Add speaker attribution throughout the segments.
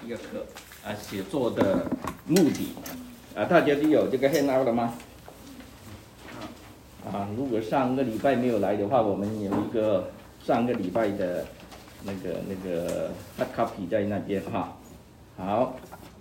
Speaker 1: 一个课写作的目的大家都有这个 handout 了吗？如果上个礼拜没有来的话，我们有一个上个礼拜的那个 hard copy 在那边哈。好，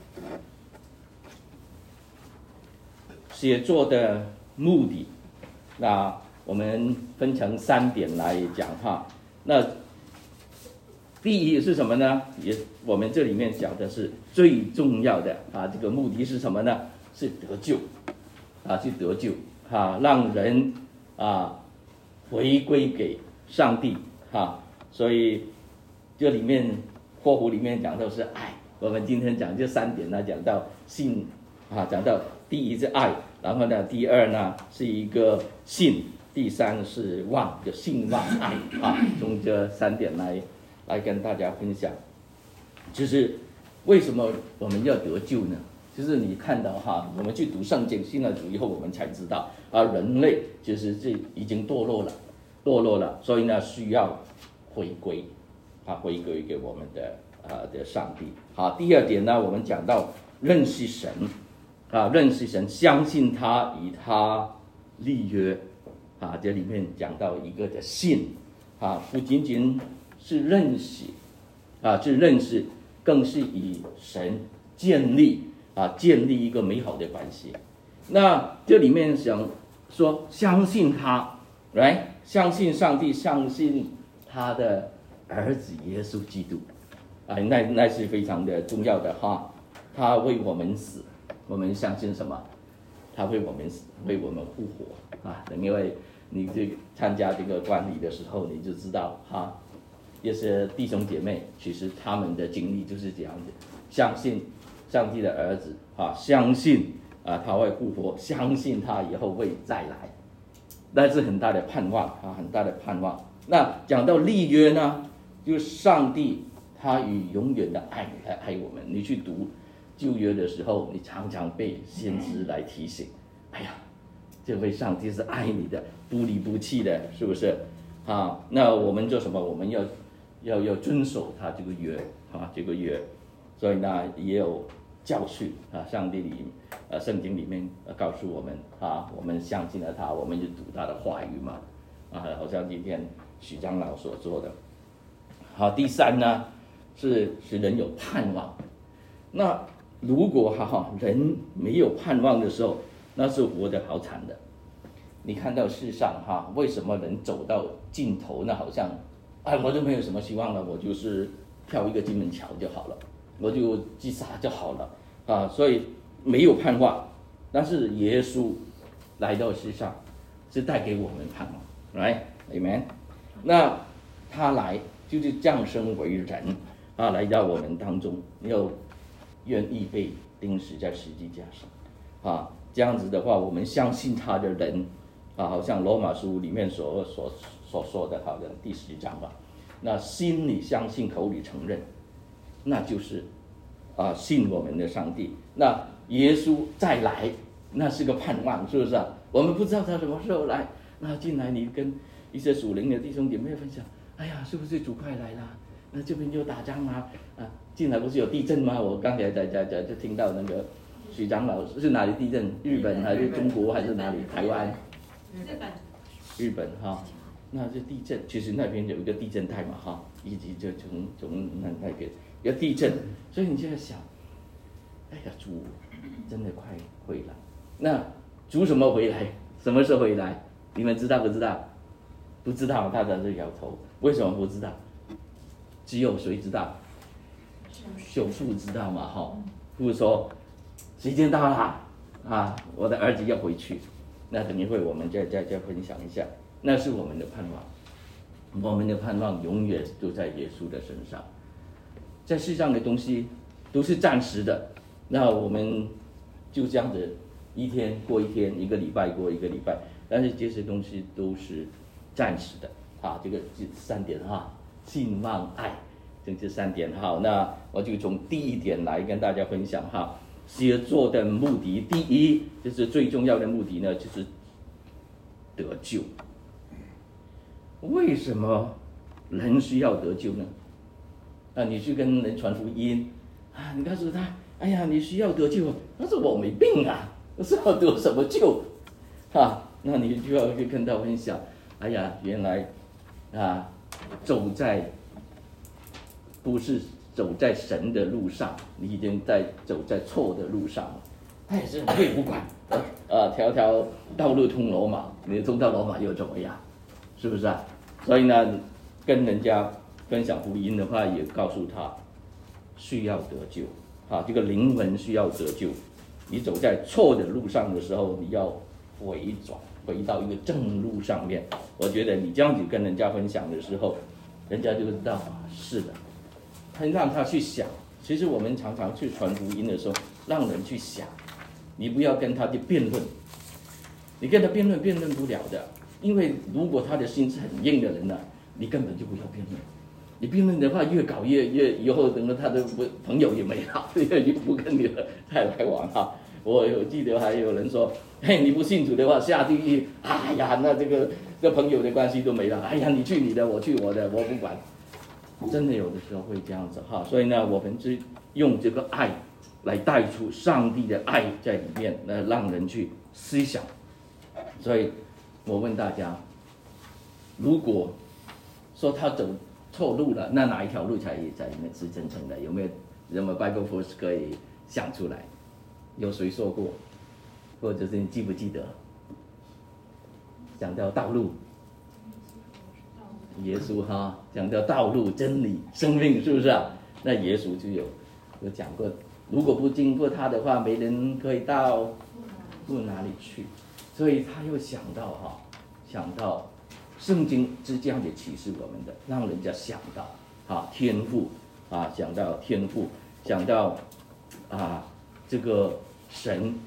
Speaker 1: 写作的目的，那我们分成3点来讲哈。那第一是什么呢？我们这里面讲的是最重要的这个目的是什么呢？是得救去得救让人回归给上帝所以这里面括弧里面讲到是爱。我们今天讲这3点呢，讲到信讲到第一是爱，然后呢第二呢是一个信，第三是望，就信望爱从这3点来跟大家分享，就是为什么我们要得救呢？就是你看到我们去读圣经信了主以后，我们才知道人类其实是已经堕落了，所以呢需要回归回归给我们的上帝。好，第二点呢，我们讲到认识神认识神，相信他，与他立约这里面讲到一个的信不仅仅是认识是认识，更是与神建立一个美好的关系。那这里面想说相信他相信上帝，相信他的儿子耶稣基督那是非常的重要的他为我们死，我们相信什么？他为我们死，为我们复活因为你参加这个观礼的时候，你就知道这些弟兄姐妹其实他们的经历就是这样子，相信上帝的儿子相信他会复活，相信他以后会再来，那是很大的盼望很大的盼望。那讲到立约呢，就是上帝他以永远的爱来爱我们。你去读旧约的时候，你常常被先知来提醒，哎呀，这位上帝是爱你的，不离不弃的，是不是那我们做什么？我们要遵守他这个约这个约。所以呢也有教训上帝圣经里面告诉我们我们相信了他，我们就读他的话语嘛好像今天许长老所做的。好，第3呢是使人有盼望。那如果人没有盼望的时候，那是活得好惨的。你看到世上为什么人走到尽头呢？好像我就没有什么希望了，我就是跳一个金门桥就好了，我就自杀就好了所以没有盼望。但是耶稣来到世上是带给我们盼望，Amen。那他来就是降生为人来到我们当中，要愿意被钉死在十字架上这样子的话，我们相信他的人好像罗马书里面所说的好像第10章那心里相信，口里承认，那就是信我们的上帝。那耶稣再来，那是个盼望，是不是我们不知道他什么时候来，那进来你跟一些属灵的弟兄姐妹分享，哎呀，是不是主快来了？那这边就打仗进来不是有地震吗？我刚才就听到那个许长老是哪里地震？日本还是中国还是哪里？台湾？日本那这地震，其实那边有一个地震带嘛一直就从那边有地震，所以你就在想，哎呀，主真的快回来。那主什么回来？什么时候回来？你们知道不知道？不知道，大家就摇头。为什么不知道？只有谁知道？舅父知道嘛父说时间到了我的儿子要回去。那等一会我们再分享一下，那是我们的盼望。我们的盼望永远都在耶稣的身上。在世上的东西都是暂时的，那我们就这样子一天过一天，一个礼拜过一个礼拜，但是这些东西都是暂时的这个3点信望爱，这3点那我就从第1点来跟大家分享写作的目的。第一就是最重要的目的呢，就是得救。为什么人需要得救呢？你去跟人传福音啊，你告诉他，哎呀，你需要得救。他说我没病啊，我是要得什么救？那你就要去跟他分享，哎呀，原来不是走在神的路上，你已经走在错的路上了。他也是很会不管，条条道路通罗马，你通到罗马又怎么样？是不是啊？所以呢，跟人家分享福音的话，也告诉他需要得救，这个灵魂需要得救。你走在错的路上的时候，你要回转，回到一个正路上面。我觉得你这样子跟人家分享的时候，人家就知道是的，让他去想。其实我们常常去传福音的时候，让人去想，你不要跟他去辩论，你跟他辩论不了的，因为如果他的心是很硬的人呢，你根本就不要辩论。你辩论的话，越搞越以后，等到他的朋友也没了，就不跟你太来往哈。我记得还有人说，嘿，你不信主的话下地狱，哎呀，那这朋友的关系都没了。哎呀，你去你的，我去我的，我不管。真的有的时候会这样子哈，所以呢，我们是用这个爱来带出上帝的爱在里面，让人去思想。所以我问大家，如果说他走错路了，那哪一条路才是真正的？有没有 Bible verse 可以想出来？有谁说过？或者是你记不记得？讲到道路，耶稣讲到道路、真理、生命，是不是啊？那耶稣就有讲过，如果不经过他的话，没人可以到哪里去。所以他又想到圣经是这样的启示我们的，让人家想到天父想到天父，想到这个神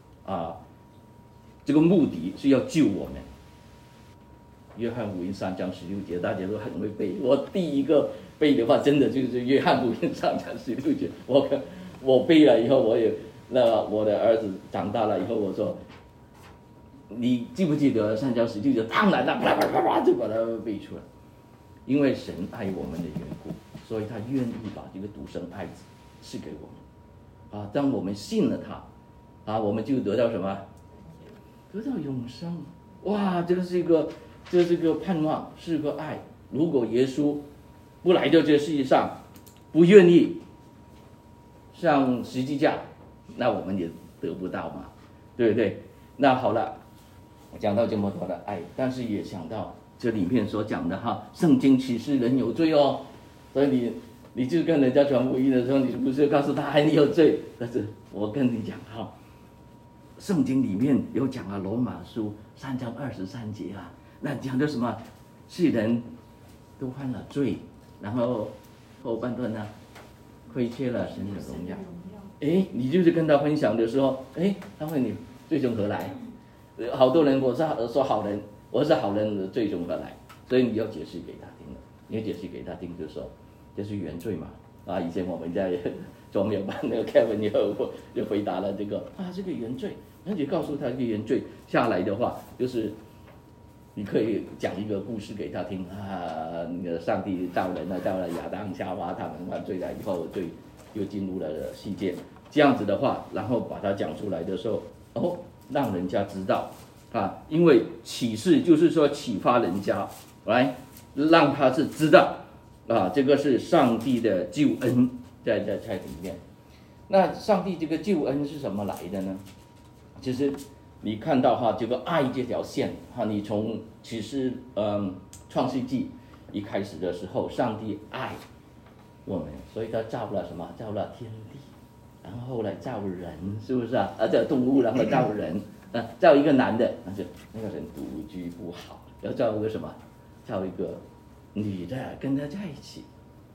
Speaker 1: 这个目的是要救我们。约翰福音3章16节，大家都很会背。我第一个背的话，真的就是约翰福音3章16节。我背了以后，我的儿子长大了以后，我说，你记不记得3章16节？当然了，啪啪啪啪就把它背出来。因为神爱我们的缘故，所以他愿意把这个独生爱子赐给我们。当我们信了他，我们就得到什么？得到永生。哇，这是一个盼望，是个爱。如果耶稣不来到这世界上，不愿意上十字架，那我们也得不到嘛，对不对？那好了，讲到这么多的爱，但是也想到这里面所讲的圣经启示人有罪哦，所以你就跟人家传福音的时候，你不是告诉他你有罪，但是我跟你讲圣经里面有讲罗马书3章23节那讲的什么？世人都犯了罪，然后后半段呢，亏缺了神的荣耀。你就是跟他分享的时候，他问你罪从何来？好多人我是说好人，我是好人的罪从何来？所以你要解释给他听了，你要解释给他听，就说这是原罪嘛。以前我们在中美班那个 Kevin 就回答了这个这个原罪，那你告诉他这个原罪下来的话，就是你可以讲一个故事给他听那个上帝造人造了亚当夏娃，他们犯罪了以后，罪又进入了世界。这样子的话，然后把它讲出来的时候，让人家知道因为启示就是说启发人家，来让他是知道这个是上帝的救恩在里面。那上帝这个救恩是什么来的呢？其实你看到这个爱这条线你从启示创世纪一开始的时候，上帝爱我们，所以他造了什么？造了天地，然后后来造人，是不是造动物，然后造人造一个男的，那个人独居不好，要造一个什么？造一个女的跟他在一起。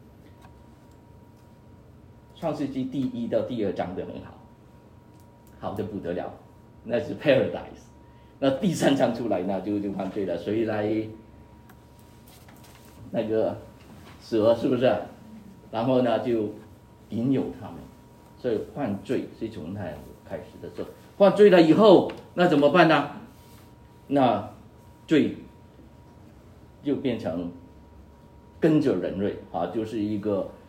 Speaker 1: 创世纪第1到第2章都很好，好的不得了，那是 paradise。那第3章出来呢，就犯罪了，谁来？那个蛇是不是？然后呢，就引诱他们，所以犯罪是从那样开始的。时候，犯罪了以后，那怎么办呢？那罪就变成跟着人类就是一个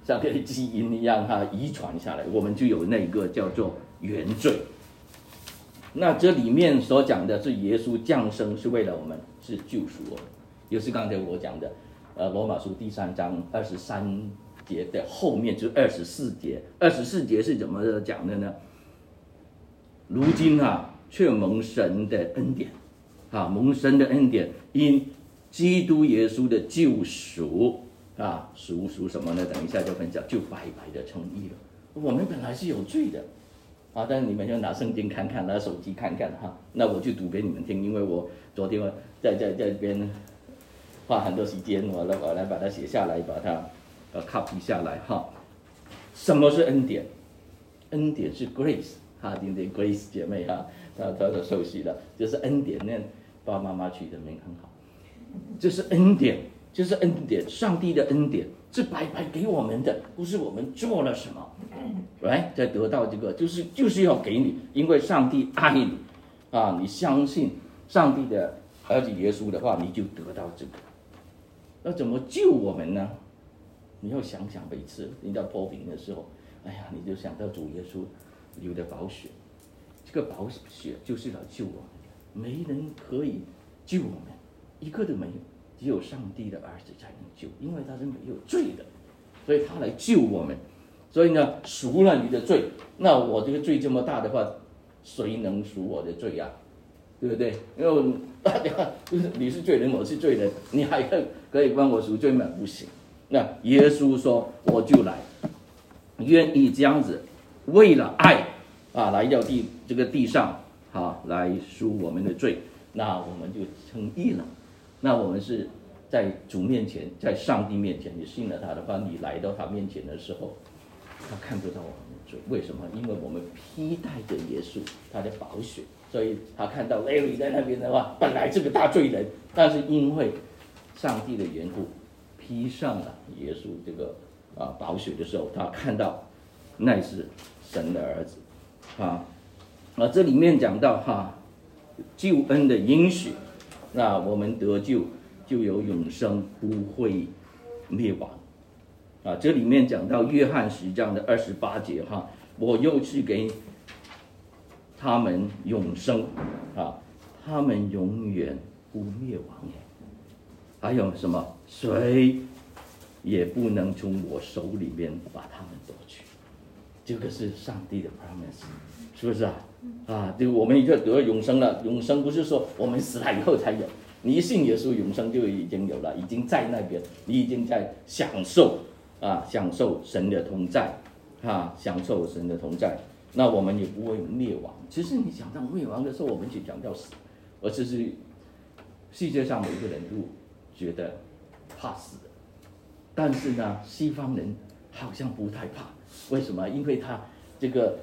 Speaker 1: 像个基因一样遗传下来，我们就有那个叫做原罪。那这里面所讲的是耶稣降生是为了我们，是救赎我们，也是刚才我讲的罗马书第3章23节的后面就是24节，24节是怎么讲的呢？如今却蒙神的恩典蒙神的恩典，因基督耶稣的救赎赎什么呢？等一下就分享，就白白的称义了。我们本来是有罪的但是你们就拿圣经看看，拿手机看看那我就读给你们听，因为我昨天在这边花很多时间，我来把它写下来，把它copy 下来什么是恩典？恩典是 grace 今天 Grace 姐妹她的熟悉了，就是恩典，那爸爸妈妈取的名很好，这是恩典，就是恩典，上帝的恩典是白白给我们的，不是我们做了什么来再得到这个，就是要给你，因为上帝爱你你相信上帝的儿子耶稣的话，你就得到这个。那怎么救我们呢？你要想想每次你在破饼的时候，你就想到主耶稣流的宝血，这个宝血就是来救我们的，没人可以救我们，一个都没有，只有上帝的儿子才能救，因为他是没有罪的，所以他来救我们。所以呢，赎了你的罪，那我这个罪这么大的话，谁能赎我的罪对不对？因为你是罪人，我是罪人，你还可以帮我赎罪吗？不行。那耶稣说，我就来，愿意这样子，为了爱来到这个地上来赎我们的罪，那我们就称义了。那我们是在主面前，在上帝面前，你信了他的话，你来到他面前的时候，他看不到我们的罪。为什么？因为我们披戴着耶稣他的宝血，所以他看到 Larry 在那边的话，本来是个大罪人，但是因为上帝的缘故，披上了耶稣这个宝血的时候，他看到那是神的儿子这里面讲到救恩的应许，那我们得救就有永生，不会灭亡这里面讲到约翰10章的28节我又赐给他们永生他们永远不灭亡还有什么？谁也不能从我手里面把他们夺去。这个是上帝的 promise， 是不是这个我们就得永生了。永生不是说我们死了以后才有，你一信耶稣，永生就已经有了，已经在那边，你已经在享受享受神的同在享受神的同在。那我们也不会灭亡。其实你想到灭亡的时候，我们就讲到死，而这是世界上每个人都觉得怕死的，但是呢，西方人好像不太怕。为什么？因为他这个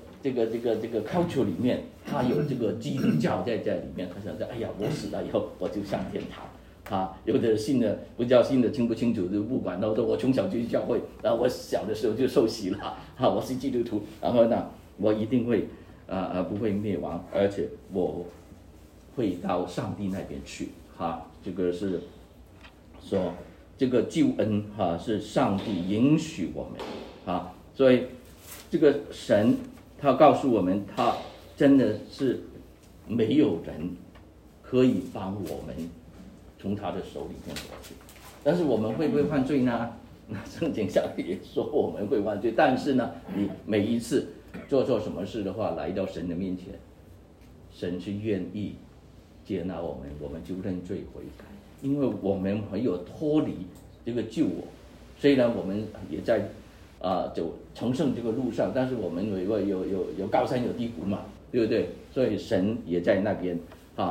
Speaker 1: culture 里面，他有这个基督教在里面。他想着，哎呀，我死了以后我就上天堂有的信的不知道信的清不清楚就不管了。我从小就去教会，然后我小的时候就受洗了我是基督徒，然后呢，我一定会不会灭亡，而且我会到上帝那边去这个是说这个救恩是上帝允许我们所以这个神他告诉我们，他真的是没有人可以帮我们从他的手里面夺去。但是我们会不会犯罪呢？圣经上也说我们会犯罪，但是呢，你每一次做什么事的话，来到神的面前，神是愿意接纳我们，我们就认罪悔改，因为我们没有脱离这个救我。虽然我们也在走成圣这个路上，但是我们有高山有低谷嘛，对不对？所以神也在那边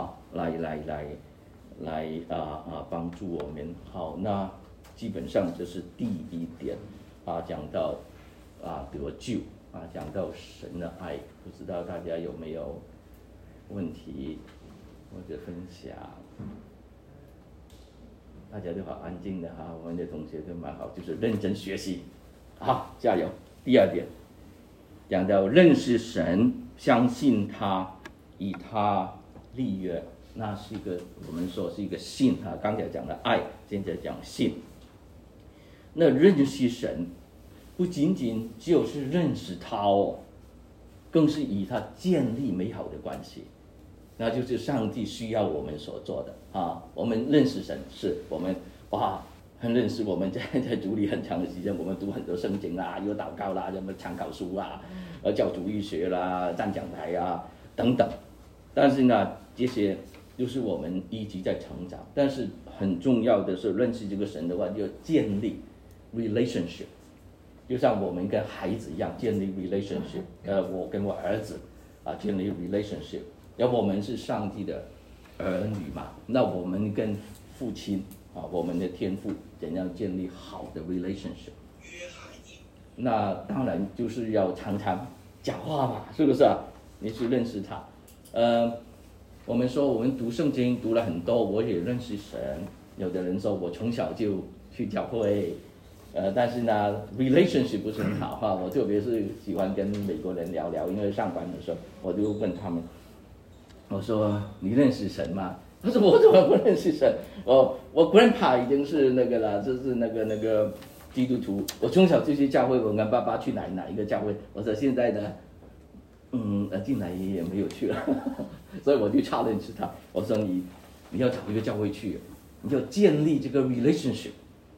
Speaker 1: 来帮助我们。好，那基本上这是第一点讲到得救讲到神的爱，不知道大家有没有问题或者分享？大家都好安静的我们的同学都蛮好，就是认真学习，加油。第二点讲到认识神，相信他，以他立约，那是一个我们说是一个信刚才讲的爱，现在讲信。那认识神不仅仅就是认识他哦，更是与他建立美好的关系。那就是上帝需要我们所做的啊。我们认识神，是我们很认识，我们在主里很长的时间，我们读很多圣经啦，有祷告啦，什么参考书啦，教主义学啦，站讲台啊等等。但是呢，这些就是我们一直在成长。但是很重要的是，认识这个神的话，就建立 relationship， 就像我们跟孩子一样建立 relationship。我跟我儿子建立 relationship。要我们是上帝的儿女嘛，那我们跟父亲我们的天父怎样建立好的 relationship？ 那当然就是要常常讲话嘛，是不是啊？你去认识他。我们说我们读圣经读了很多，我也认识神。有的人说我从小就去教会，但是呢 relationship 不是很好我特别是喜欢跟美国人聊聊，因为上班的时候我就问他们，我说你认识神吗？他说我怎么不认识神？我 grandpa 已经是那个了，就是那个基督徒。我从小就去教会，我跟爸爸去哪一个教会。我说现在呢，进来也没有去了，所以我就challenge他。我说你要找一个教会去，你要建立这个 relationship。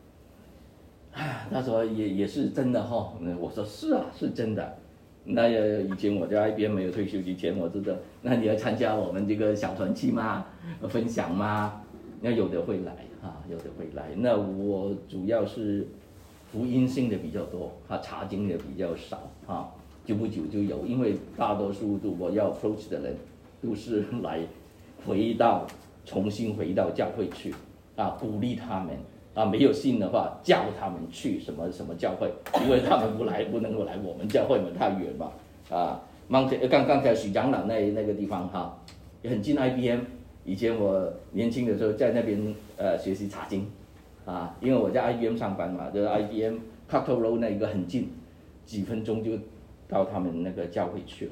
Speaker 1: 他说也是真的我说是啊，是真的。那以前我在 IBM 没有退休之前，我知道，那你要参加我们这个小团契吗？分享吗？那有的会来有的会来。那我主要是福音性的比较多查经的比较少久不久就有，因为大多数我要 approach 的人都是来重新回到教会去鼓励他们。没有信的话，叫他们去什么教会，因为他们不能够来我们教会嘛，太远嘛。刚才许长老那个地方也很近 IBM。以前我年轻的时候在那边学习查经因为我在 IBM 上班嘛，就是 IBM Park Road 那一个很近，几分钟就到他们那个教会去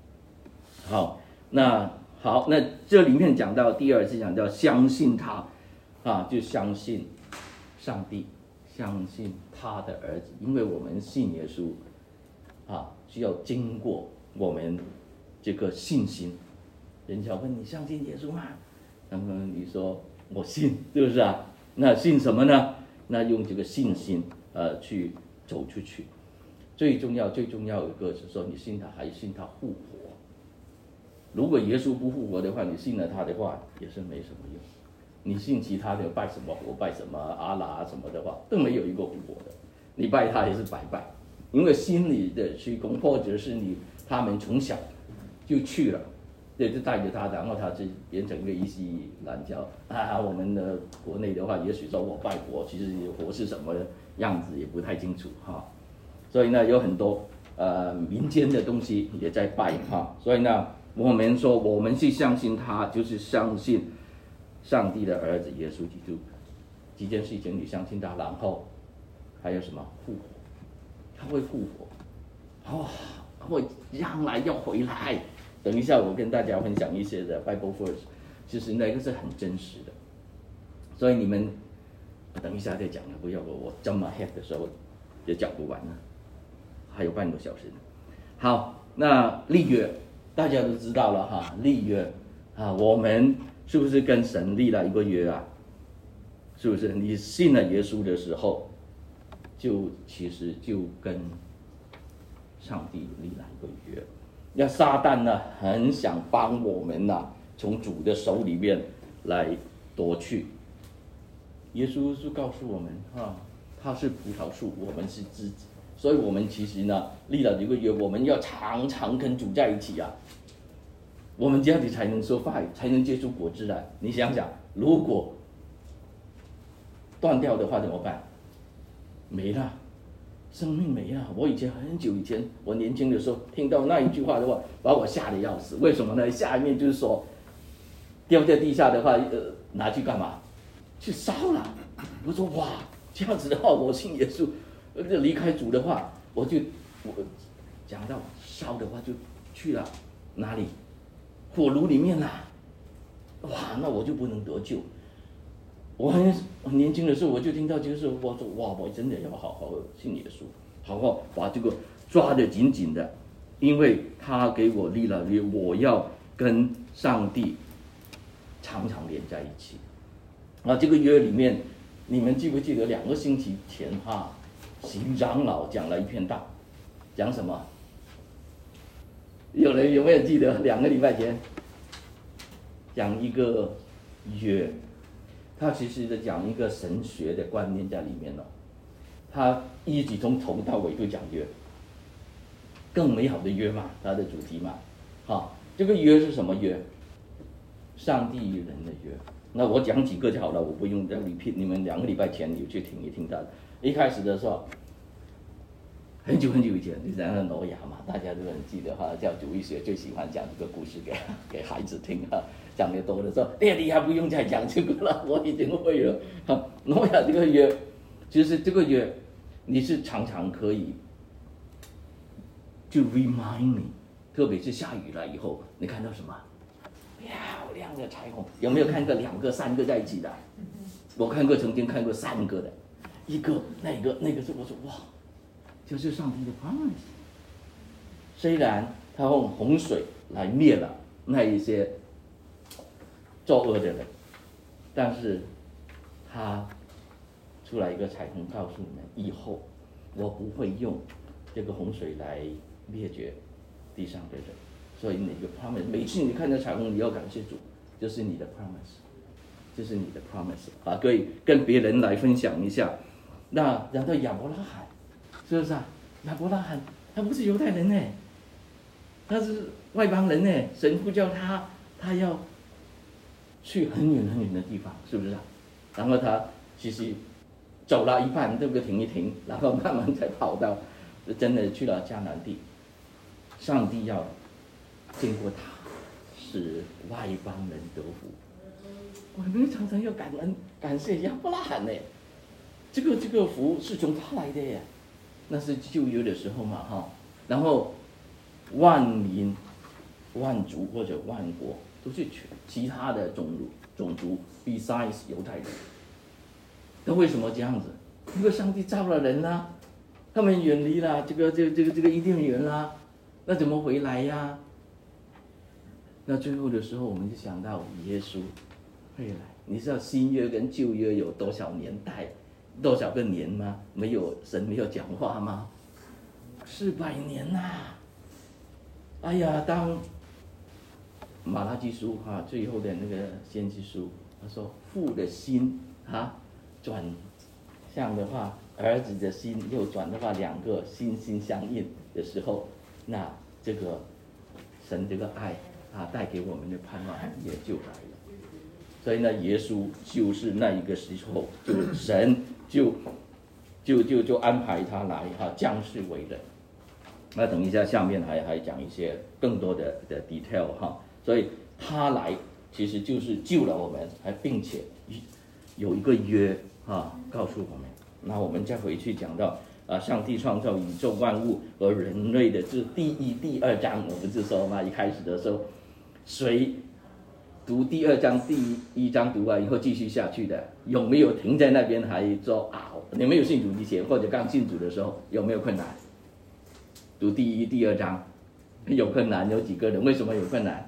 Speaker 1: 那这里面讲到第二次讲到相信他就相信上帝，相信他的儿子。因为我们信耶稣需要经过我们这个信心。人家问你相信耶稣吗？那么你说我信，是不是那信什么呢？那用这个信心去走出去。最重要一个是说，你信他还信他复活。如果耶稣不复活的话，你信了他的话也是没什么用。你信其他的拜什么佛拜什么阿拉什么的话，都没有一个复活的，你拜他也是白拜。因为心里的虚空，或者是他们从小就去了，就带着他，然后他就变成一个伊斯兰教我们的国内的话，也许说我拜佛，其实佛是什么样子也不太清楚所以呢，有很多民间的东西也在拜所以呢，我们说我们是相信他，就是相信上帝的儿子耶稣基督。几件事情你相信他，然后还有什么复活？他会复活会将来要回来。等一下我跟大家分享一些的 Bible verse， 其实那个是很真实的。所以你们等一下再讲了，不要我这么 head 的时候也讲不完了，还有半个小时呢。好，那立约大家都知道了立约我们是不是跟神立了一个约是不是？你信了耶稣的时候，其实就跟上帝立了一个约。那撒旦呢，很想帮我们从主的手里面来夺去。耶稣是告诉我们他是葡萄树，我们是枝子，所以我们其实呢立了一个约，我们要常常跟主在一起我们这样子才能说话，才能结出果子来。你想想，如果断掉的话怎么办？没了，生命没了。我以前很久以前，我年轻的时候听到那一句话的话，把我吓得要死。为什么呢？下面就是说，掉在地下的话，拿去干嘛？去烧了。我说哇，这样子的话，我信耶稣，离开主的话，我讲到烧的话就去了哪里？火炉里面哇，那我就不能得救。我很年轻的时候，我就听到就是我说哇，我真的要好好信耶稣。 好好把这个抓得紧紧的，因为他给我立了约，我要跟上帝常常连在一起。这个约里面，你们记不记得2个星期前习长老讲了一篇道，讲什么？有人有没有记得2个礼拜前讲一个约？他其实是讲一个神学的观念在里面了。他一直从头到尾都讲约，更美好的约嘛，他的主题嘛。这个约是什么约？上帝与人的约。那我讲几个就好了，我不用再 repeat。你们2个礼拜前有去听一听到的。一开始的时候，很久很久以前，就讲到挪亚嘛，大家都很记得教主义学最喜欢讲这个故事给孩子听讲得多的时候，你还不用再讲这个了，我已经会了。挪亚这个约，其实这个约，你是常常可以就 remind me， 特别是下雨了以后，你看到什么？漂亮的彩虹，有没有看过2个、3个在一起的？我曾经看过3个的，一个那个是我说哇，就是上帝的 promise。虽然他用洪水来灭了那一些作恶的人，但是他出来一个彩虹，告诉你们以后我不会用这个洪水来灭绝地上的人。所以你的 promise， 每次你看到彩虹，你要感谢主，就是你的 promise， 就是你的 promise 可以跟别人来分享一下。那讲到亚伯拉罕，是不是亚伯拉罕他不是犹太人呢，他是外邦人呢，神呼叫他要去很远很远的地方，是不是然后他其实走了一半，这个停一停，然后慢慢才跑到真的去了迦南地。上帝要经过他，使外邦人得福。我们常常要感恩感谢亚伯拉罕呢，这个福是从他来的耶，那是旧约的时候嘛然后万民、万族或者万国都是其他的种族 besides 犹太人。那为什么这样子？因为上帝造了人他们远离了这个伊甸园那怎么回来呀？那最后的时候，我们就想到耶稣会来。你知道新约跟旧约有多少年代、多少个年吗？神没有讲话吗？400年哎呀，当马拉基书最后的那个先知书，他说父的心转向的话，儿子的心又转的话，2个心心相印的时候，那这个神这个爱带给我们的盼望也就来了。所以呢，耶稣就是那一个时候，就神就安排他来降世为人。那等一下下面还讲一些更多的 detail 所以他来其实就是救了我们，并且有一个约告诉我们。那我们再回去讲到上帝创造宇宙万物和人类的这第1、第2章，我不是说嘛，一开始的时候，谁读第2章、第1章读完以后继续下去的，有没有停在那边还说你没有信主之前或者刚信主的时候有没有困难？读第1、第2章有困难，有几个人？为什么有困难？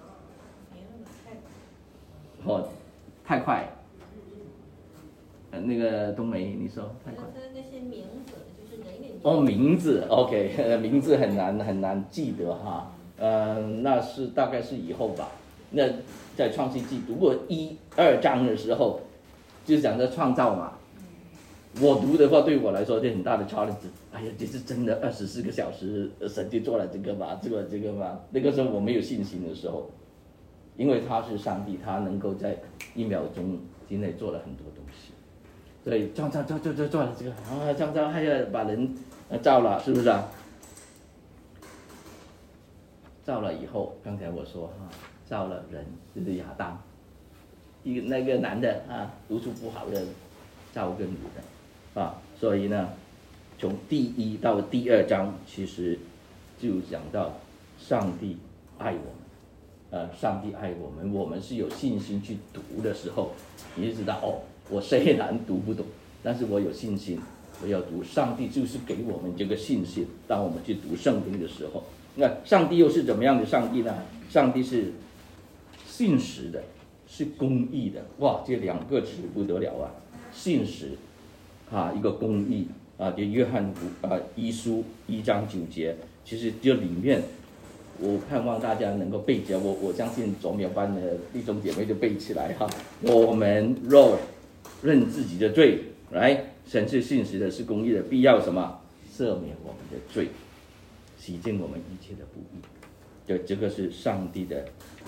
Speaker 1: 太快。那个冬梅，你说太快。
Speaker 2: 那些名字就是人
Speaker 1: 名字 ，OK， 名字很难记得那是大概是以后吧。那在创世纪读过1、2章的时候，就是讲的创造嘛。我读的话，对我来说是很大的 challenge。哎呀，这是真的24个小时，神就做了这个嘛，这个嘛。那个时候我没有信心的时候，因为他是上帝，他能够在1秒钟之内做了很多东西。所以造了这个造还要把人造了，是不是造了以后，刚才我说造了人，就是亚当，那个男的读书不好的，造个女的所以呢，从第1到第2章，其实就讲到上帝爱我们，上帝爱我们，我们是有信心去读的时候，你就知道我虽然读不懂，但是我有信心， 我要读上帝就是给我们这个信心。当我们去读圣经的时候，那上帝又是怎么样的上帝呢？上帝是信实的，是公义的。哇，这两个词不得了啊！信实啊，一个公义啊，就约翰一书1章9节，其实这里面我盼望大家能够背起来。我相信左苗班的弟兄姐妹就背起来哈。我们若认自己的罪，来，神是信实的，是公义的，必要什么？赦免我们的罪，洗净我们一切的不义。对，这个是上帝的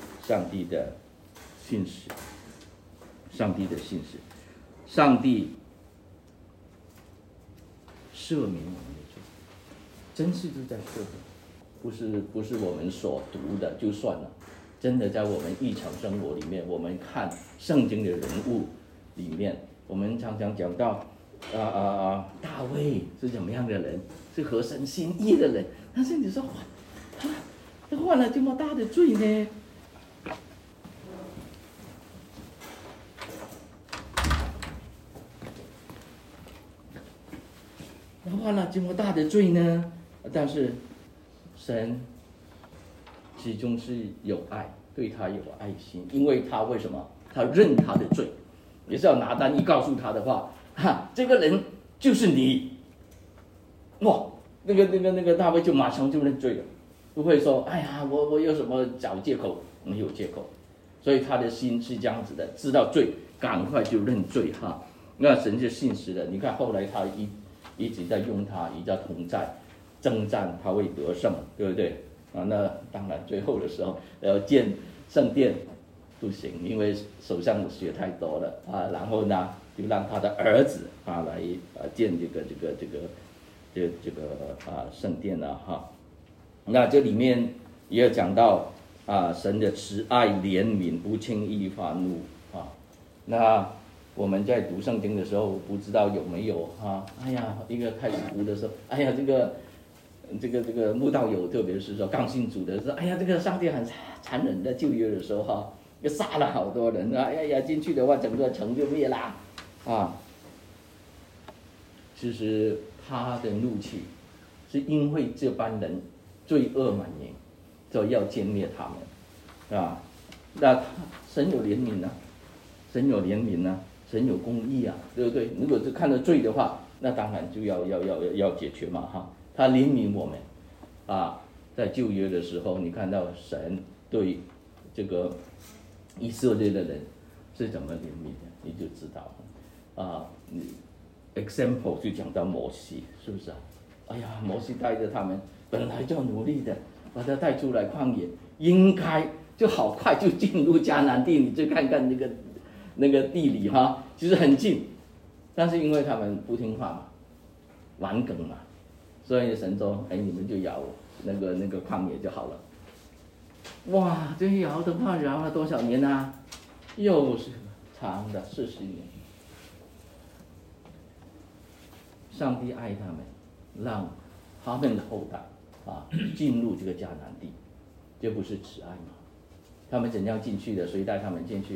Speaker 1: 信实，上帝的信实，上帝赦免我们的罪，真是就在赦免，不是我们所读的就算了，真的在我们日常生活里面，我们看圣经的人物里面，我们常常讲到大卫是怎么样的人，是合神心意的人，但是你说他犯了这么大的罪呢？他犯了这么大的罪呢？但是神始终是有爱，对他有爱心，因为他为什么？他认他的罪，也是要拿单一告诉他的话，这个人就是你，哇，那个大卫就马上就认罪了，不会说，哎呀，我有什么找借口？没有借口，所以他的心是这样子的，知道罪，赶快就认罪哈。那神是信实的，你看后来他一直在用他，与他同在，征战他会得胜，对不对？那当然最后的时候要建圣殿不行，因为手上的血太多了然后呢，就让他的儿子来建这个圣殿了哈。那这里面也有讲到神的慈爱怜悯，不轻易发怒那我们在读圣经的时候，不知道有没有哎呀，一个开始读的时候，哎呀，这个慕道友，特别是说刚信主的时候，哎呀，这个上帝很残忍的，旧约的时候又杀了好多人哎呀，进去的话整个城就灭啦其实他的怒气是因为这班人罪恶满盈，所以要歼灭他们那神有怜悯神有怜悯神有公义对不对？如果是看到罪的话，那当然就要解决嘛他怜悯我们在旧约的时候，你看到神对这个以色列的人是怎么怜悯的，你就知道example 就讲到摩西，是不是哎呀，摩西带着他们本来就努力的把他带出来旷野，应该就好快就进入迦南地，你去看看那个地理其实很近，但是因为他们不听话嘛，顽梗嘛，所以神说你们就摇那个旷野就好了。哇，这摇的话摇了多少年又是长的40年。上帝爱他们，让他们的后代进入这个迦南地，这不是慈爱吗？他们怎样进去的？谁带他们进去？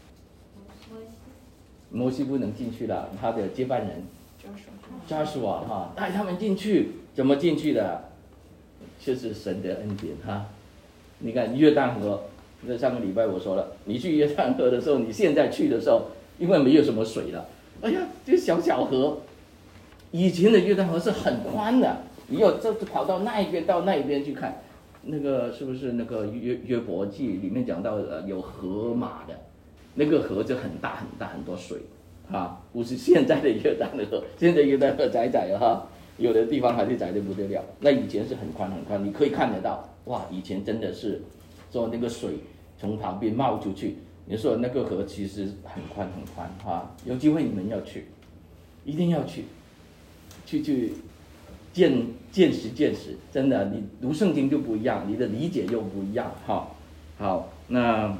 Speaker 1: 摩西不能进去了，他的接班人Joshua带他们进去，怎么进去的？就是神的恩典你看约旦河，那上个礼拜我说了，你去约旦河的时候，你现在去的时候，因为没有什么水了，哎呀，这小河，以前的约旦河是很宽的，你有这跑到那一边到那一边去看，那个是不是那个约伯记里面讲到有河马的？那个河就很大很大，很多水不是现在的约旦河，现在约旦河窄窄有的地方还是窄得不得了。那以前是很宽很宽，你可以看得到，哇，以前真的是说那个水从旁边冒出去，你说那个河其实很宽很宽有机会你们要去，一定要去见识，真的，你读圣经就不一样，你的理解又不一样好，那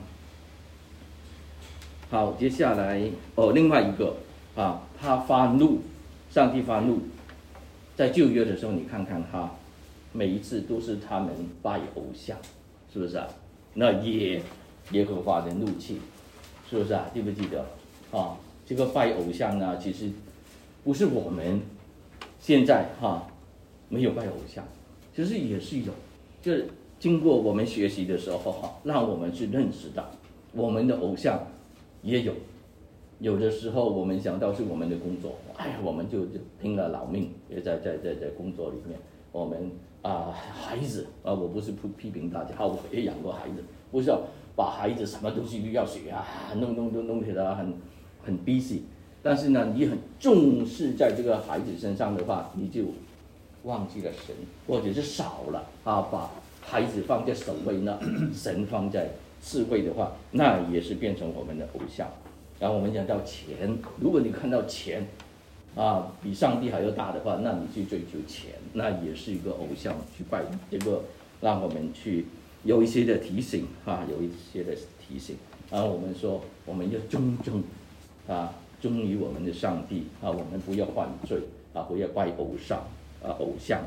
Speaker 1: 好，接下来另外一个他发怒，上帝发怒，在旧约的时候，你看看每一次都是他们拜偶像，是不是那耶和华的怒气，是不是记不记得这个拜偶像呢？其实不是我们现在没有拜偶像，其实也是有，就是经过我们学习的时候让我们去认识到我们的偶像也有。有的时候我们想到是我们的工作，我们就拼了老命也在工作里面。我们孩子我不是批评大家，我也养过孩子，不是要把孩子什么东西都要学弄起来很 busy。但是呢，你很重视在这个孩子身上的话，你就忘记了神，或者是少了把孩子放在首位呢，神放在次位的话，那也是变成我们的偶像。然后我们讲到钱，如果你看到钱比上帝还要大的话，那你去追求钱，那也是一个偶像去拜。这个让我们去有一些的提醒有一些的提醒。然后我们说，我们要忠于我们的上帝我们不要犯罪不要拜偶像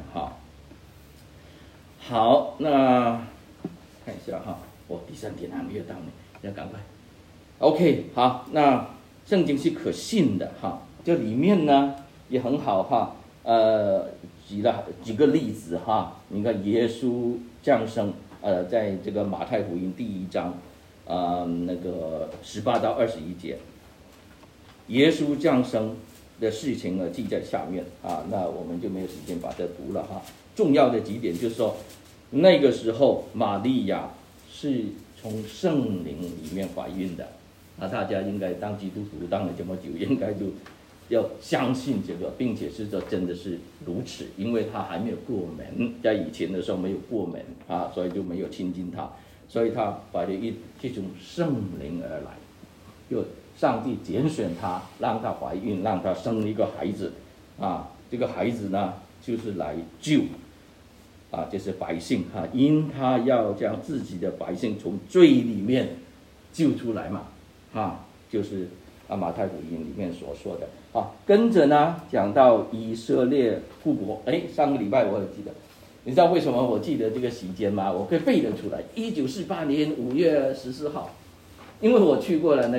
Speaker 1: 好，那看一下第3点还没有到呢，要赶快。OK， 好，那圣经是可信的这里面呢也很好举了几个例子你看耶稣降生在这个马太福音第1章那个18到21节，耶稣降生的事情呢记在下面那我们就没有时间把这读了重要的几点就是说，那个时候玛利亚是从圣灵里面怀孕的大家应该当基督徒当了这么久，应该就要相信这个，并且是说真的是如此，因为他还没有过门，在以前的时候没有过门所以就没有亲近他，所以他怀了孕是从圣灵而来，就上帝拣选他，让他怀孕，让他生一个孩子这个孩子呢就是来救就是百姓因他要将自己的百姓从罪里面救出来嘛就是马太福音里面所说的跟着呢讲到以色列复国。上个礼拜我也记得，你知道为什么我记得这个时间吗？我可以背得出来，1948年5月14号，因为我去过了那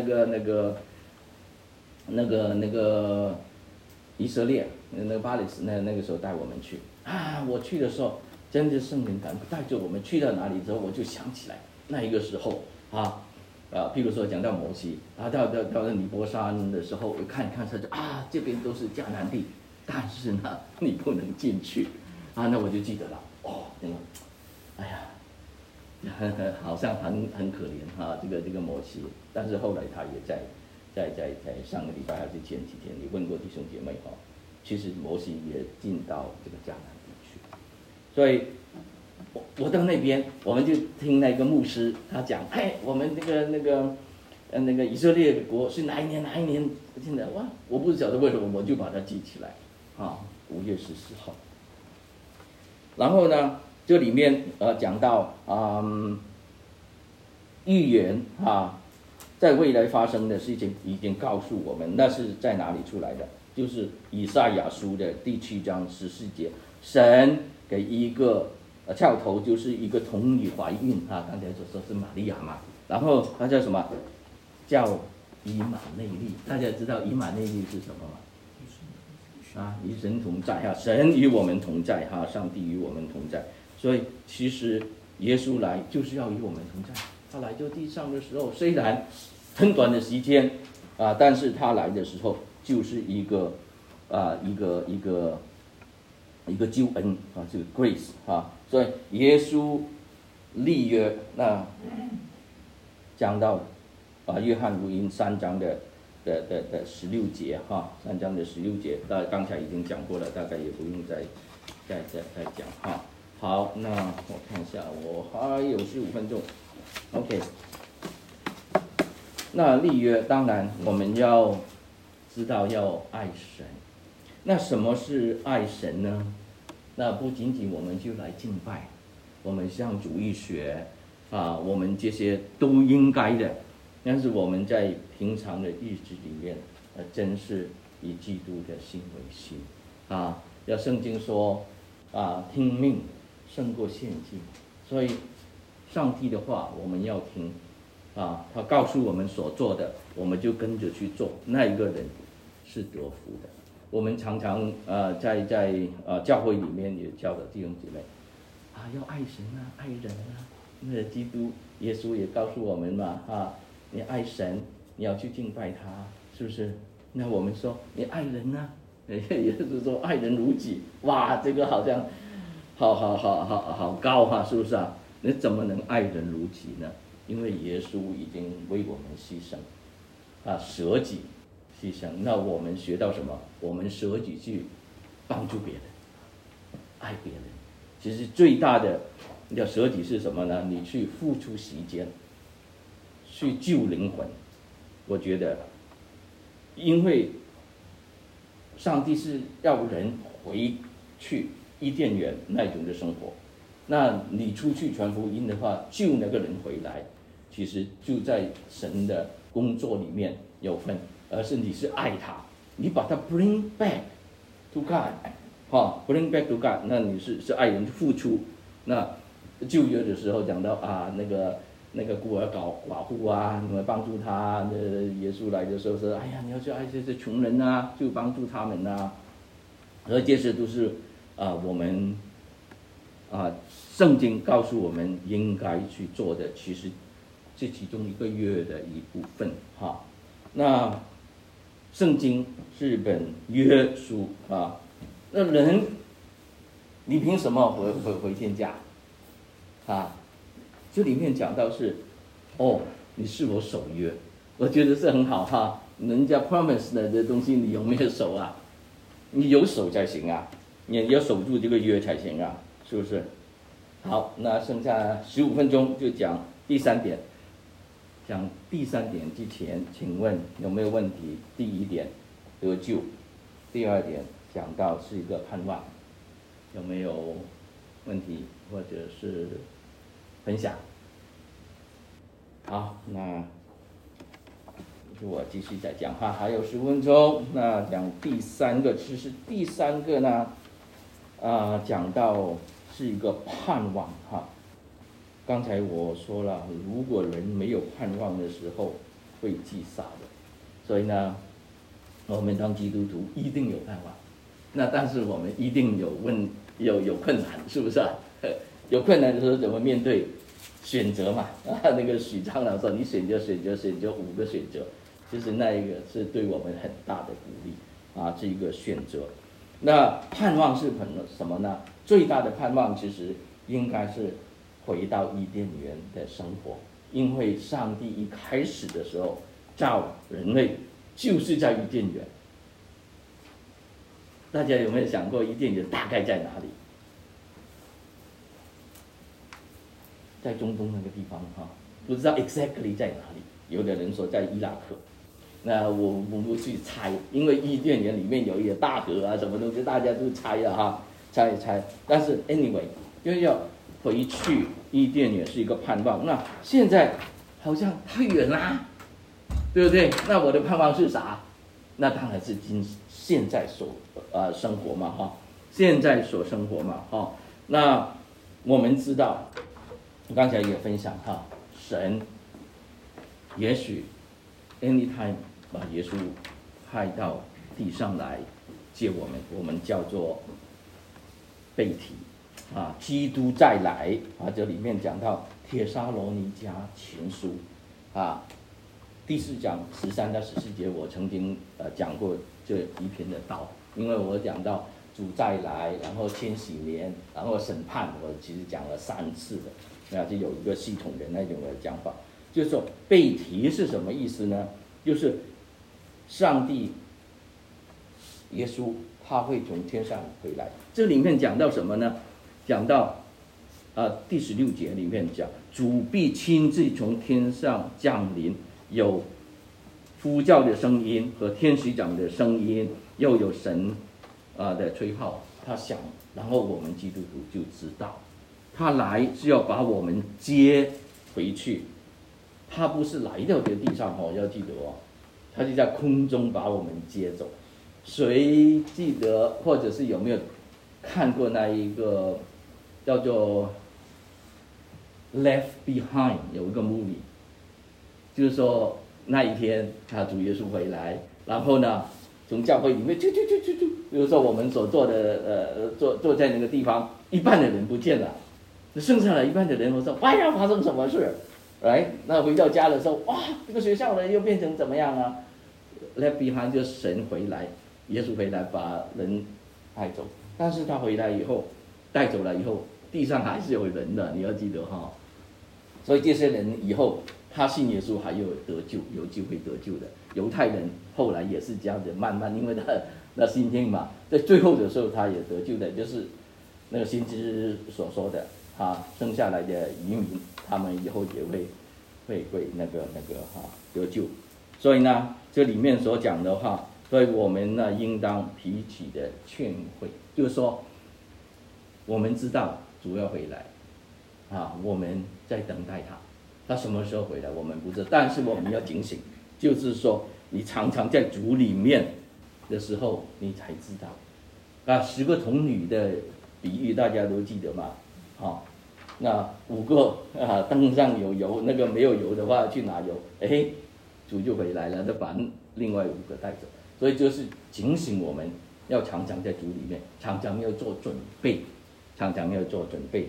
Speaker 1: 个以色列，那个巴勒斯坦那个时候带我们去我去的时候真的圣灵感带着我们去到哪里之后，我就想起来那一个时候譬如说讲到摩西到尼泊山的时候，我看他就这边都是迦南地，但是呢你不能进去那我就记得了好像很可怜这个摩西，但是后来他也在上个礼拜还是前几天，你问过弟兄姐妹其实摩西也进到这个迦南地去，所以我到那边，我们就听那个牧师他讲，我们那个以色列国是哪一年，现在我不晓得为什么，我就把它记起来5月14号。然后呢，这里面讲到预言在未来发生的事情已经告诉我们，那是在哪里出来的？就是以赛亚书的第7章14节，神给一个翘头，就是一个童女怀孕刚才所说是玛利亚嘛，然后她叫什么？叫以马内利。大家知道以马内利是什么吗？与神同在神与我们同在上帝与我们同在。所以其实耶稣来就是要与我们同在。他来到地上的时候，虽然很短的时间但是他来的时候就是一个救恩这个 grace 所以耶稣立约，那讲到约翰福音3章的16节3章的16节，刚才已经讲过了，大概也不用再讲好，那我看一下，我还有15分钟 ，OK。那立约当然我们要知道要爱神，那什么是爱神呢？那不仅仅我们就来敬拜，我们向主义学我们这些都应该的，但是我们在平常的日子里面真是以基督的心为心要圣经说听命胜过献祭，所以上帝的话我们要听他告诉我们所做的，我们就跟着去做，那一个人是得福的。 我们常常在教会里面也教的弟兄姐妹要爱神爱人那基督耶稣也告诉我们嘛你爱神，你要去敬拜他，是不是？那我们说你爱人也就是说爱人如己，哇，这个好像好高是不是啊？你怎么能爱人如己呢？因为耶稣已经为我们牺牲舍己牺牲。那我们学到什么？我们舍己去帮助别人，爱别人。其实最大的要舍己是什么呢？你去付出时间，去救灵魂。我觉得，因为上帝是要人回去伊甸园那种的生活，那你出去传福音的话，救那个人回来，其实就在神的工作里面有份，而是你是爱他，你把他 bring back to God，bring back to God， 那你是爱人付出。那旧约的时候讲到那个孤儿寡妇你们帮助他。耶稣来的时候说：“哎呀，你要去爱这些穷人就帮助他们而这些都是我们圣经告诉我们应该去做的，其实是其中一个约的一部分那圣经是本约书那人你凭什么回天家这里面讲到是你是否守约，我觉得是很好人家 promise 的东西你有没有守你有守才行你要守住这个约才行是不是？好，那剩下15分钟就讲第3点。讲第3点之前，请问有没有问题？第1点得救，第2点讲到是一个盼望，有没有问题或者是分享？好，那我继续再讲还有15分钟。那讲第3个，其实第3个呢，讲到是一个盼望刚才我说了，如果人没有盼望的时候，会自杀的。所以呢，我们当基督徒一定有盼望。那但是我们一定有困难，是不是有困难的时候怎么面对？选择嘛那个许章老说你选择5个选择，其实那一个是对我们很大的鼓励这一个选择。那盼望是什么呢？最大的盼望其实应该是回到伊甸园的生活，因为上帝一开始的时候造人类就是在伊甸园。大家有没有想过伊甸园大概在哪里？在中东那个地方不知道 exactly 在哪里。有的人说在伊拉克，那我不去猜，因为伊甸园里面有一个大河什么东西，大家都猜了猜。但是 anyway， 就是要回去伊甸园是一个盼望。那现在好像太远啦，对不对？那我的盼望是啥？那当然是现在所生活嘛现在所生活嘛那我们知道。刚才也分享神也许 anytime 把耶稣派到地上来接我们叫做被提基督再来这里面讲到帖撒罗尼迦前书第4章13到14节，我曾经讲过这一篇的道，因为我讲到主再来，然后千禧年，然后审判，我其实讲了3次的。就有一个系统的那种的讲法，就是说被提是什么意思呢？就是上帝耶稣他会从天上回来。这里面讲到什么呢？讲到第16节里面讲，主必亲自从天上降临，有呼叫的声音和天使长的声音，又有神的吹号，他响，然后我们基督徒就知道。他来是要把我们接回去，他不是来到这地上要记得他就在空中把我们接走。谁记得或者是有没有看过那一个叫做 Left Behind 有一个 movie， 就是说那一天主耶稣回来，然后呢从教会里面比如说我们所做的坐在那个地方，一半的人不见了，剩下了一半的人，我说哎呀发生什么事？来，那回到家的时候，哇，这个学校呢又变成怎么样啊 ？Left behind 就是神回来，耶稣回来把人带走，但是他回来以后带走了以后，地上还是有人的，你要记得哈。所以这些人以后他信耶稣还有得救，有机会得救的。犹太人后来也是这样子，慢慢因为他那信心嘛，在最后的时候他也得救的，就是那个先知所说的。生下来的移民，他们以后也会那个得救。所以呢，这里面所讲的话，所以我们呢应当提起的劝诲，就是说，我们知道主要回来，我们在等待他什么时候回来我们不知道，但是我们要警醒，就是说你常常在主里面的时候，你才知道。10个童女的比喻大家都记得吗？那5个灯上有油，那个没有油的话去拿油，主就回来了，就把另外5个带走。所以就是警醒我们要常常在主里面，常常要做准备，常常要做准备。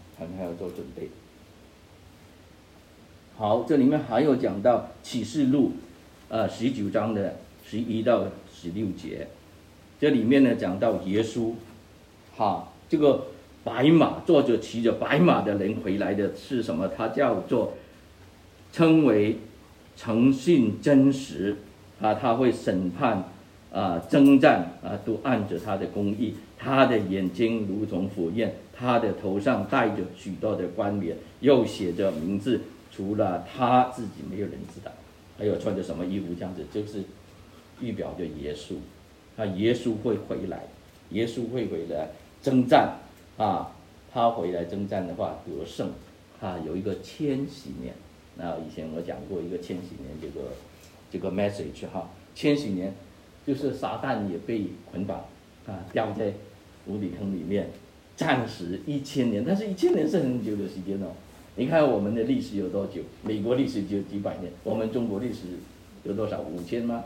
Speaker 1: 好，这里面还有讲到启示录19章的11到16节，这里面呢讲到耶稣，这个白马，作者骑着白马的人回来的是什么？他叫做称为诚信真实他会审判征战都按着他的公义，他的眼睛如同火焰，他的头上戴着许多的冠冕，又写着名字，除了他自己没有人知道。还有穿着什么衣服，这样子就是预表着耶稣。耶稣会回来，耶稣会回来征战他回来征战的话得胜有一个千禧年。那以前我讲过一个千禧年这个 message 千禧年就是撒旦也被捆绑掉在无底坑里面，暂时1000年，但是1000年是很久的时间哦。你看我们的历史有多久？美国历史就几百年，我们中国历史有多少？5000吗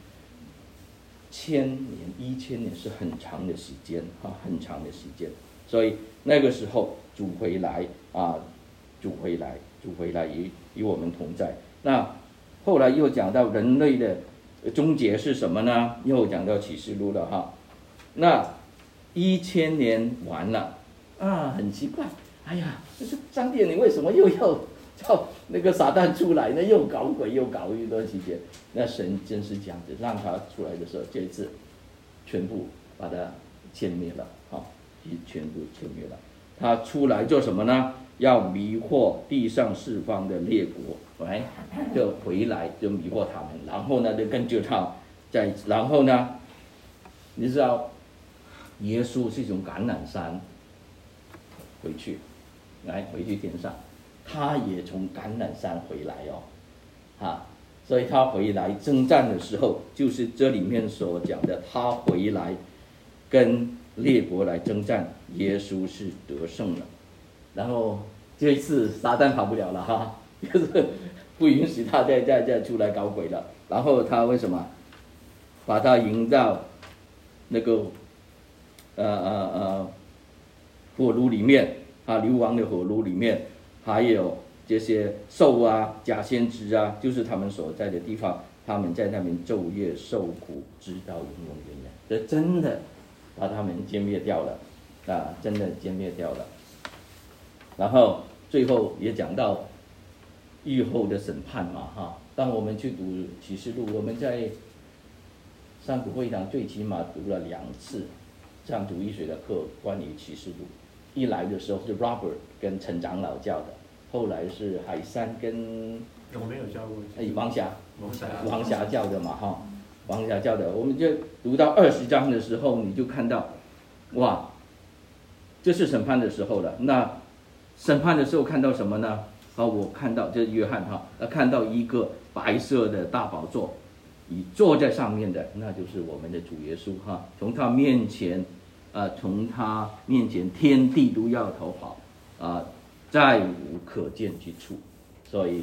Speaker 1: ？1000年是很长的时间很长的时间。所以那个时候主回来主回来与我们同在。那后来又讲到人类的终结是什么呢？又讲到启示录了那1000年完了很奇怪，哎呀，上帝你为什么又要叫那个撒旦出来呢？又搞鬼又搞一段时间。那神真是这样子，让他出来的时候，这一次全部把他歼灭了全部歼灭了。他出来做什么呢？要迷惑地上四方的列国，就回来就迷惑他们，然后呢就跟着他然后呢，你知道耶稣是从橄榄山回去天上，他也从橄榄山回来所以他回来征战的时候，就是这里面所讲的，他回来跟列国来征战，耶稣是得胜了。然后这一次撒旦跑不了了就是不允许他再出来搞鬼了。然后他为什么把他引到那个火炉里面流亡的火炉里面，还有这些兽假先知就是他们所在的地方，他们在那边昼夜受苦，直到永永远远。这真的把他们歼灭掉了真的歼灭掉了。然后最后也讲到狱后的审判嘛当我们去读启示录，我们在上古会堂最起码读了2次上主医学的课，关于启示录。一来的时候是 Robert 跟陈长老教的，后来是海山跟
Speaker 3: 我没有教过
Speaker 1: 王霞教的嘛王霞教的。我们就读到20章的时候，你就看到哇，这是审判的时候了。那审判的时候看到什么呢？我看到这是约翰看到一个白色的大宝座，坐在上面的那就是我们的主耶稣从他面前天地都要逃跑再无可见之处。所以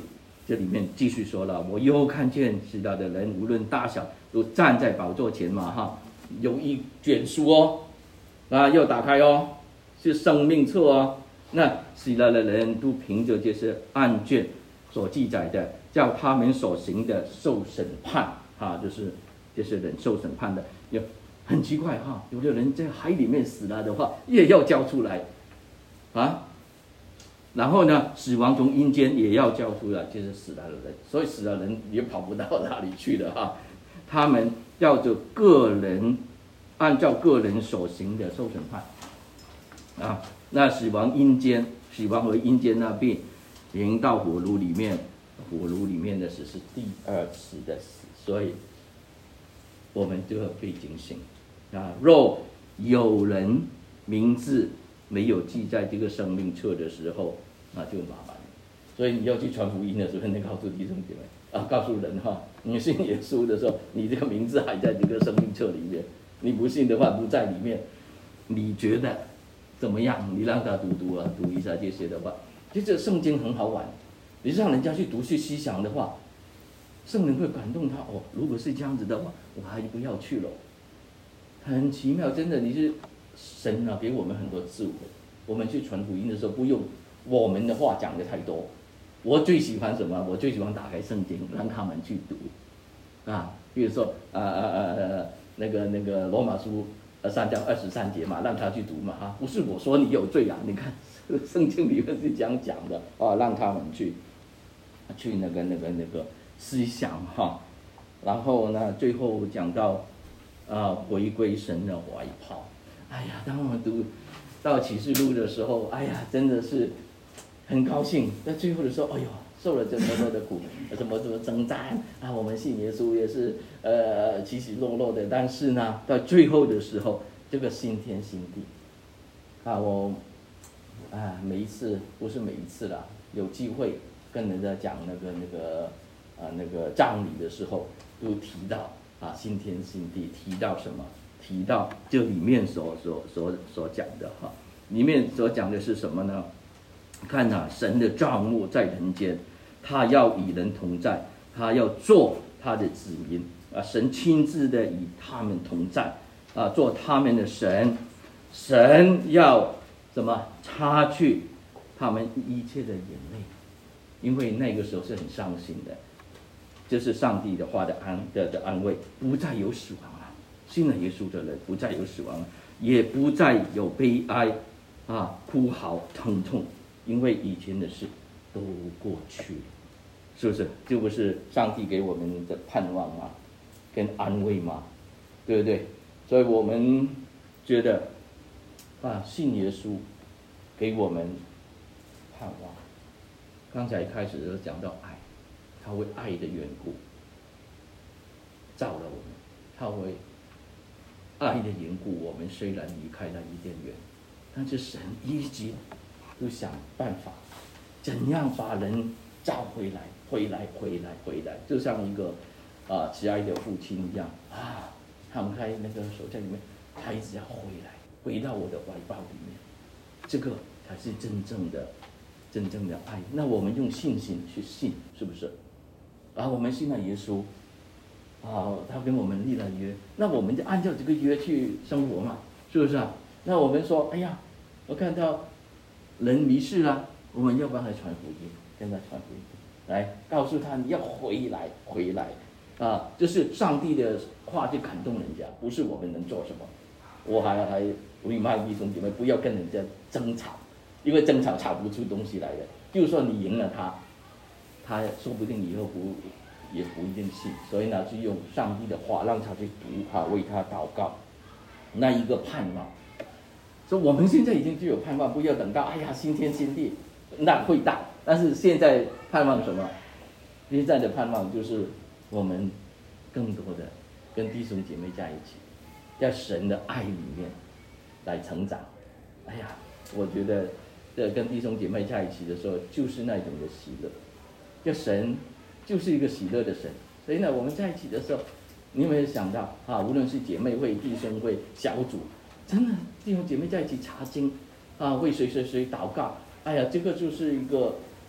Speaker 1: 这里面继续说了，我又看见死了的人，无论大小，都站在宝座前嘛哈，有一卷书哦，又打开哦，是生命册哦。那死了的人都凭着这些案卷所记载的，叫他们所行的受审判啊，就是这些人受审判的。有很奇怪哈，有的人在海里面死了的话，也要交出来啊。然后呢，死亡从阴间也要交出来，就是死了的人，所以死了的人也跑不到哪里去的哈。他们要着个人，按照个人所行的受审判啊。那死亡和阴间那边扔到火炉里面，火炉里面的死是第二次的死，所以我们就要被警醒啊。若有人名字没有记在这个生命册的时候，那就麻烦了。所以你要去传福音的时候，你告诉弟兄姐妹啊，告诉人哈，你信耶稣的时候，你这个名字还在这个生命册里面；你不信的话，不在里面。你觉得怎么样？你让他读一下这些的话，其实圣经很好玩。你让人家去读去思想的话，圣灵会感动他哦。如果是这样子的话，我还不要去了。很奇妙，真的，你是神啊，给我们很多智慧。我们去传福音的时候，不用我们的话讲的太多。我最喜欢什么？我最喜欢打开圣经，让他们去读啊。比如说那个罗马书3章23节嘛，让他去读嘛哈。不是我说你有罪啊，你看圣经里面是这样讲的啊，让他们去那个思想哈。然后呢，最后讲到回归神的怀抱。哎呀，当我们读到启示录的时候，哎呀，真的是很高兴。在最后的时候，哎呦，受了这么多的苦，什么征战啊，我们信耶稣也是起起落落的。但是呢，到最后的时候，这个新天新地啊，我每一次不是每一次啦，有机会跟人家讲那个葬礼的时候，都提到新天新地，提到什么？提到这里面所讲的哈，里面所讲的是什么呢？看神的帐幕在人间，他要与人同在，他要做他的子民神亲自的与他们同在做他们的神。神要怎么擦去他们一切的眼泪？因为那个时候是很伤心的，这是上帝的话的安慰，不再有死亡了。信了耶稣的人不再有死亡了，也不再有悲哀哭嚎疼痛，因为以前的事都过去了，是不是？这不是上帝给我们的盼望吗？跟安慰吗？对不对？所以我们觉得信耶稣给我们盼望。刚才开始的时候讲到爱，他为爱的缘故造了我们，他为爱的缘故，我们虽然离开了伊甸园，但是神一直都想办法，怎样把人找回来，就像一个慈爱的父亲一样敞开那个手在里面，孩子要回到我的怀抱里面，这个才是真正的爱。那我们用信心去信，是不是？我们信了耶稣他跟我们立了约，那我们就按照这个约去生活嘛，是不是那我们说，哎呀，我看到人迷失了，我们要帮他传福音，跟他传福音，来告诉他你要回来就是上帝的话就感动人家，不是我们能做什么。我还remind弟兄姐妹不要跟人家争吵，因为争吵吵不出东西来的。就算你赢了他说不定以后也不一定信。所以呢，就用上帝的话让他去读为他祷告，那一个盼望。所以我们现在已经具有盼望，不要等到新天新地那会到。但是现在盼望什么？现在的盼望就是我们更多的跟弟兄姐妹在一起，在神的爱里面来成长。我觉得跟弟兄姐妹在一起的时候，就是那种的喜乐。这神就是一个喜乐的神，所以呢，我们在一起的时候，你有没有想到无论是姐妹会、弟兄会、小组，真的弟兄姐妹在一起查经为谁祷告，这个就是一个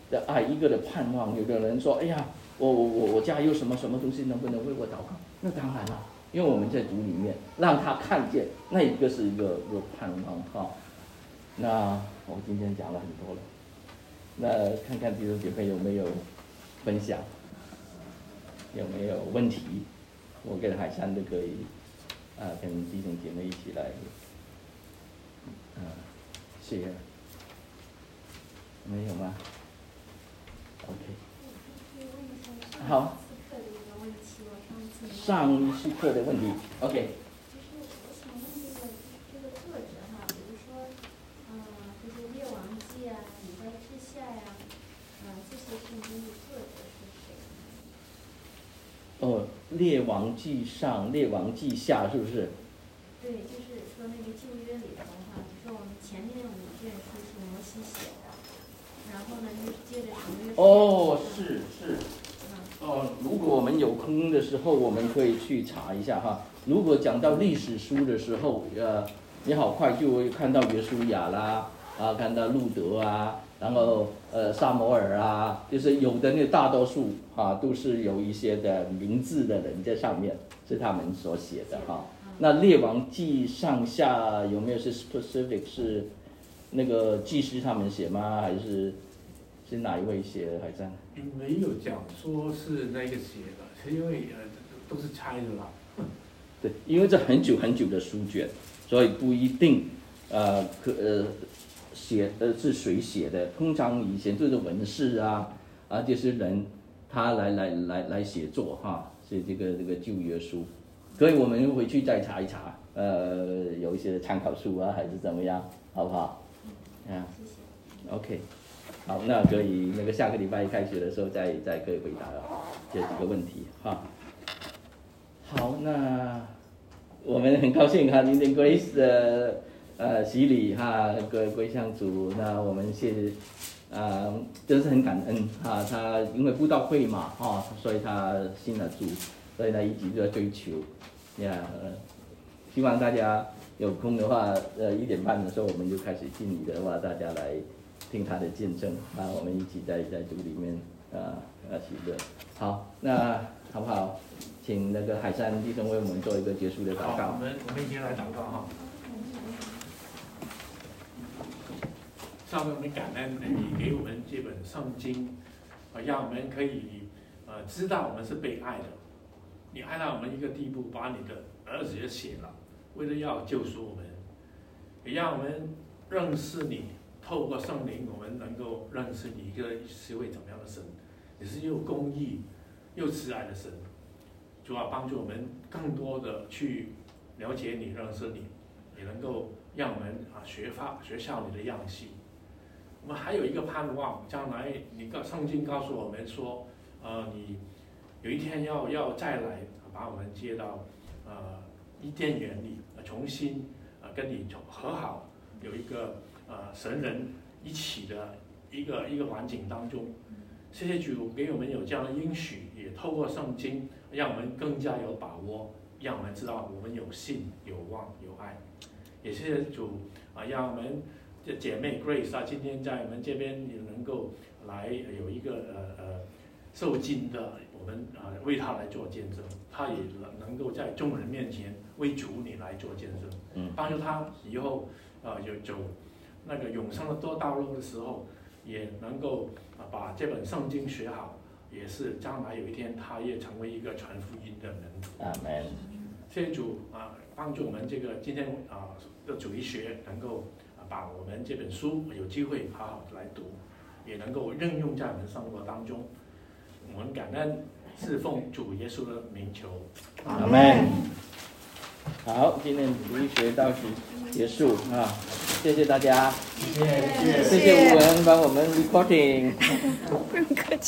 Speaker 1: 的爱，一个的盼望。有的人说：“哎呀，我家有什么什么东西，能不能为我祷告？”那当然了，因为我们在主里面让他看见，那一个是一个盼望哈。那我今天讲了很多了，那看看弟兄姐妹有没有分享，有没有问题？我跟海山都可以跟弟兄姐妹一起来share。没有吗 ？OK。好。上一次课的问题 ，OK。
Speaker 2: 就是我想问这个作者哈，比如说，就是列王记啊、以赛之下呀，这些圣经的作者是谁？
Speaker 1: 列王记上、列王记下，是不是？
Speaker 2: 对，就是说那个旧约里头哈，就说我们前面5卷书是摩西写的，然后呢就是接着成约。
Speaker 1: 是。如果我们有空的时候，我们可以去查一下哈。如果讲到历史书的时候，你好快就会看到约书亚啦，看到路德啊，然后撒摩尔啊，就是有的那大多数都是有一些的名字的人在上面，是他们所写的哈。那列王记上下有没有是 specific 是那个祭司他们写吗？还是哪一位写的？还在？
Speaker 3: 没有讲说是那个写的，是因为都是猜的啦。
Speaker 1: 对，因为这很久很久的书卷，所以不一定写是谁写的。通常以前就是文士这些人他来写作哈，是这个旧约书。所以我们回去再查一查，有一些参考书还是怎么样，好不好？
Speaker 2: 谢谢。
Speaker 1: OK。好，那可以那个下个礼拜开学的时候再可以回答这几个问题哈。好，那我们很高兴今天 Grace 的洗礼归向主，那我们是真是很感恩他因为布道会嘛所以他信了主，所以他一直都在追求希望大家有空的话1点半的时候我们就开始敬礼的话，大家来听他的见证我们一起在主里面喜乐。好，那好不好？请那个海山弟兄为我们做一个结束的祷告。
Speaker 3: 好，我们一起来祷告哈。上面我们感恩你给我们这本圣经，让我们可以知道我们是被爱的。你爱到我们一个地步，把你的儿子也写了，为了要救赎我们，也让我们认识你。透过圣灵，我们能够认识你是位怎么样的神，你是又公义又慈爱的神。主要帮助我们更多的去了解你、认识你，也能够让我们学效你的样式。我们还有一个盼望，将来圣经告诉我们说，你有一天要再来把我们接到伊甸园里，重新跟你和好，有一个神人一起的一个环境当中。谢谢主给我们有这样的应许，也透过圣经让我们更加有把握，让我们知道我们有信、有望、有爱。也谢谢主让我们的姐妹 Grace 今天在我们这边也能够来有一个受浸的，我们为她来做见证，她也能够在众人面前为主你来做见证，帮助她以后有走那个永生的多道路的时候，也能够把这本圣经学好，也是将来有一天他也成为一个传福音的人。
Speaker 1: 阿门。
Speaker 3: 谢谢主帮助我们这个今天的主义学能够把我们这本书有机会好好的来读，也能够应用在我们生活当中。我们感恩侍奉主耶稣的名求。
Speaker 1: 阿门。好，今天主义学到此结束谢谢大家，谢谢吴文帮我们 recording。不用客气。